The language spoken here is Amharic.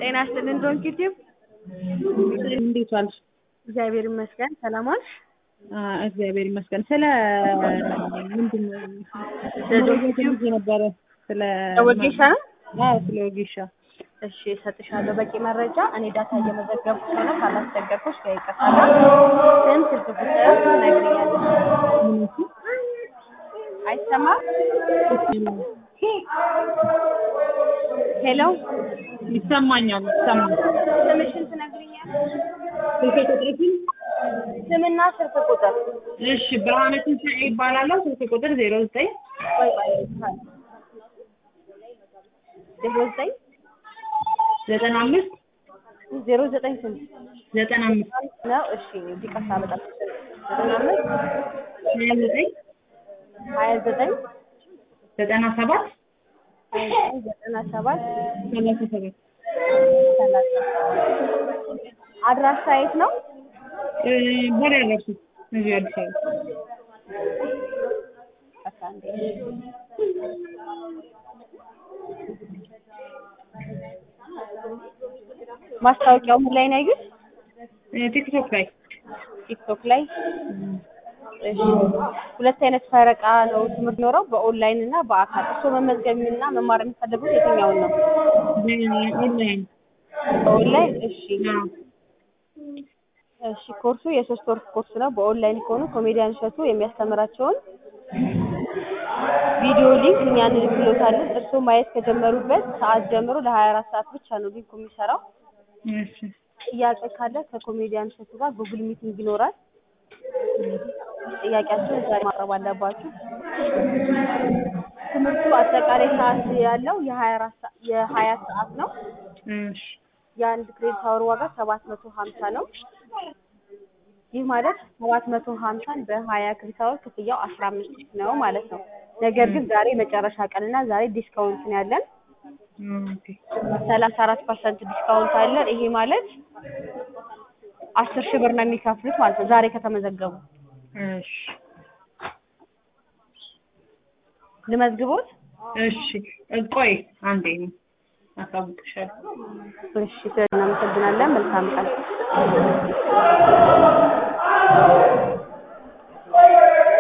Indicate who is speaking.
Speaker 1: ጤና ይስጥልን ዶንት ዩቲዩብ
Speaker 2: እንዴት ዋልሽ?
Speaker 1: እግዚአብሔር ይመስገን። ሰላም ዋልሽ?
Speaker 2: እግዚአብሔር ይመስገን። ስለ ምንድን ነው
Speaker 1: ዩቲዩብ
Speaker 2: ነበረ ስለ
Speaker 1: ወጌሻ ነው?
Speaker 2: ስለ ወጌሻ።
Speaker 1: እሺ እሰጥሻለሁ በቂ መረጃ። እኔ ዳታ እየመዘገብኩ ነው። ካላስቸገርኩሽ ከይቅርታ ስም ስልክ ቁጥር ትነግሪኛለሽ። አይሰማም? ሄሎ
Speaker 2: ይሰማኛል።
Speaker 1: ስምሽን ትነግሪኛለሽ?
Speaker 2: ስልክ ቁጥርሽን?
Speaker 1: ስምና ስልክ ቁጥር።
Speaker 2: እሺ ብርሃነ ትንሣኤ ይባላለሁ። ስልክ ቁጥር 09
Speaker 1: ቆይ 09
Speaker 2: 95
Speaker 1: 09 ስንት
Speaker 2: 95
Speaker 1: ነው? እሺ ይቅርታ በጣም 95
Speaker 2: 29
Speaker 1: 29
Speaker 2: 97
Speaker 1: 97
Speaker 2: 37
Speaker 1: አድራሻ የት ነው?
Speaker 2: ቦሌ ያለሽ እዚህ አዲስ አበባ።
Speaker 1: ማስታወቂያው ምን ላይ ነው ያዩት?
Speaker 2: ቲክቶክ ላይ።
Speaker 1: ቲክቶክ ላይ። እሺ ሁለት አይነት ፈረቃ ነው ትምህርት ኖረው በኦንላይን እና በአካል። እሱ መመዝገብና መማር የሚፈልጉት የትኛውን ነው?
Speaker 2: ኦንላይን።
Speaker 1: በኦንላይን። እሺ እሺ ኮርሱ የ3 ወር ኮርስ ነው። በኦንላይን ከሆኑ ኮሜዲያን እሸቱ የሚያስተምራቸውን ቪዲዮ ሊንክ እኛ እንልክሎታለን። እርስዎ ማየት ከጀመሩበት ሰዓት ጀምሮ ለ24 ሰዓት ብቻ ነው ሊንኩ የሚሰራው።
Speaker 2: እሺ
Speaker 1: ጥያቄ ካለ ከኮሜዲያን እሸቱ ጋር ጉግል ሚቲንግ ይኖራል። ጥያቄያችሁን ዛሬ ማቅረብ አለባችሁ። ትምህርቱ አጠቃላይ ሰዓት ያለው የ20 ሰዓት ነው።
Speaker 2: እሺ
Speaker 1: የአንድ ክሬዲት አወር ዋጋ 750 ነው። ይህ ማለት 750ን በ20 ክሬዲት አወር ክፍያው 15 ነው ማለት ነው። ነገር ግን ዛሬ መጨረሻ ቀንና ዛሬ ዲስካውንት ነው ያለን።
Speaker 2: ኦኬ
Speaker 1: 34% ዲስካውንት አለን። ይሄ ማለት 10,000 ብር ነው የሚከፍሉት ማለት ነው ዛሬ ከተመዘገቡ።
Speaker 2: እሺ
Speaker 1: ልመዝግቦት?
Speaker 2: እሺ ቆይ አንዴ አሳውቅሻለሁ።
Speaker 1: እሺ እናመሰግናለን። መልካም ቀን።